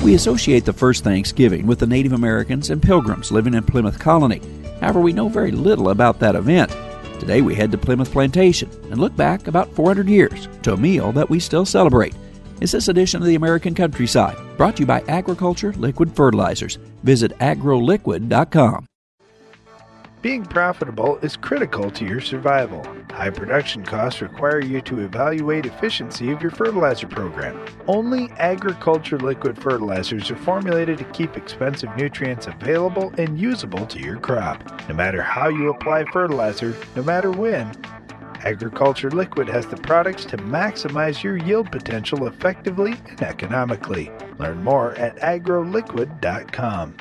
We associate the first Thanksgiving with the Native Americans and Pilgrims living in Plymouth Colony. However, we know very little about that event. Today we head to Plymouth Plantation and look back about 400 years to a meal that we still celebrate. It's this edition of the American Countryside, brought to you by Agriculture Liquid Fertilizers. Visit agroliquid.com. Being profitable is critical to your survival. High production costs require you to evaluate efficiency of your fertilizer program. Only Agriculture Liquid Fertilizers are formulated to keep expensive nutrients available and usable to your crop. No matter how you apply fertilizer, no matter when, Agriculture Liquid has the products to maximize your yield potential effectively and economically. Learn more at agroliquid.com.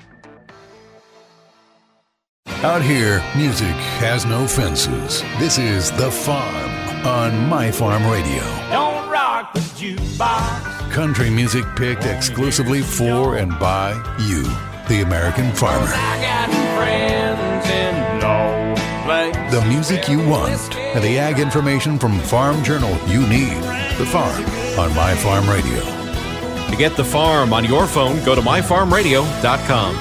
Out here, music has no fences. This is The Farm on My Farm Radio. Don't rock the jukebox. Country music picked exclusively for and by you, the American farmer. I got friends in no place. The music you want and the ag information from Farm Journal you need. The Farm on My Farm Radio. To get The Farm on your phone, go to myfarmradio.com.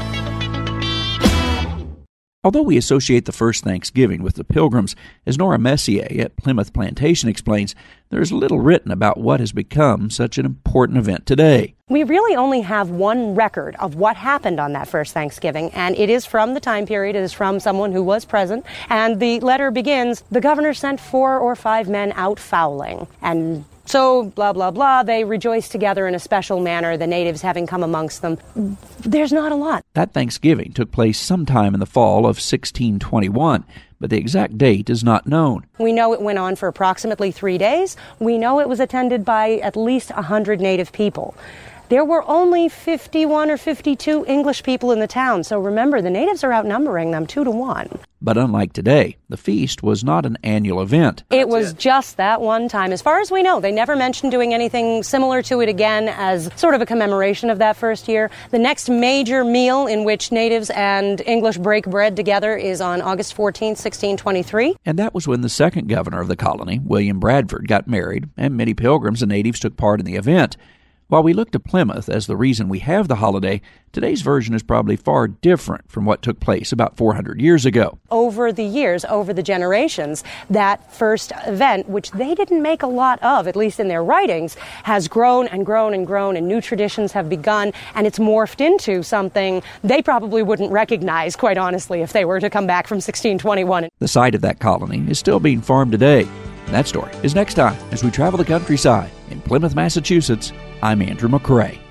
Although we associate the first Thanksgiving with the Pilgrims, as Nora Messier at Plymouth Plantation explains, there's little written about what has become such an important event today. We really only have one record of what happened on that first Thanksgiving, and it is from the time period. It is from someone who was present, and the letter begins, "The governor sent 4 or 5 men out fowling," and so, blah, blah, blah, they rejoiced together in a special manner, the natives having come amongst them. There's not a lot. That Thanksgiving took place sometime in the fall of 1621, but the exact date is not known. We know it went on for approximately 3 days. We know it was attended by at least 100 native people. There were only 51 or 52 English people in the town, so remember, the natives are outnumbering them 2 to 1. But unlike today, the feast was not an annual event. It was just that one time. As far as we know, they never mentioned doing anything similar to it again as sort of a commemoration of that first year. The next major meal in which natives and English break bread together is on August 14, 1623. And that was when the second governor of the colony, William Bradford, got married, and many pilgrims and natives took part in the event. While we look to Plymouth as the reason we have the holiday, today's version is probably far different from what took place about 400 years ago. Over the years, over the generations, that first event, which they didn't make a lot of, at least in their writings, has grown and grown and grown, and new traditions have begun, and it's morphed into something they probably wouldn't recognize, quite honestly, if they were to come back from 1621. The site of that colony is still being farmed today. That story is next time as we travel the countryside in Plymouth, Massachusetts. I'm Andrew McCrae.